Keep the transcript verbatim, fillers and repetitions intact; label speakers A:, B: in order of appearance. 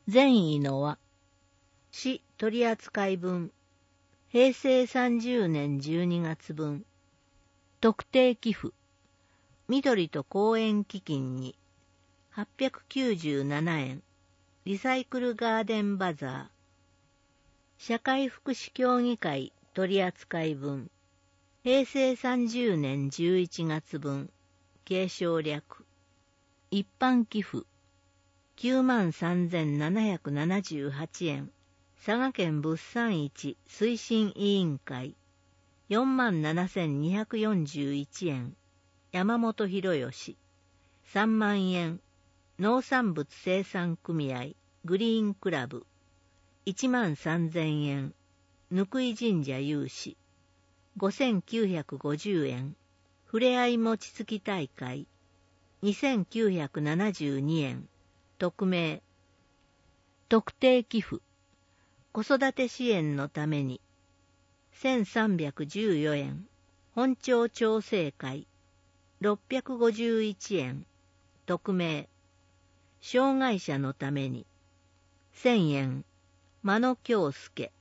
A: 善意の輪。市取扱分。平成さんじゅうねんじゅうにがつ分。特定寄付。緑と公園基金にはっぴゃくきゅうじゅうななえん。リサイクルガーデンバザー。社会福祉協議会取扱分。平成さんじゅうねんじゅういちがつ分。継承略。一般寄付。きゅうまんさんぜんななひゃくななじゅうはちえん。佐賀県物産市推進委員会。よんまんななせんにひゃくよんじゅういちえん。山本博義。さんまんえん。農産物生産組合グリーンクラブ。いちまんさんぜんえん。ぬくい神社有志。ごせんきゅうひゃくごじゅうえん。ふれあい餅つき大会。にせんきゅうひゃくななじゅうにえん。匿名。特定寄付。子育て支援のために。せんさんびゃくじゅうよえん。本庁調整会。ろっぴゃくごじゅういちえん。匿名。障害者のために。せんえん。間野京介。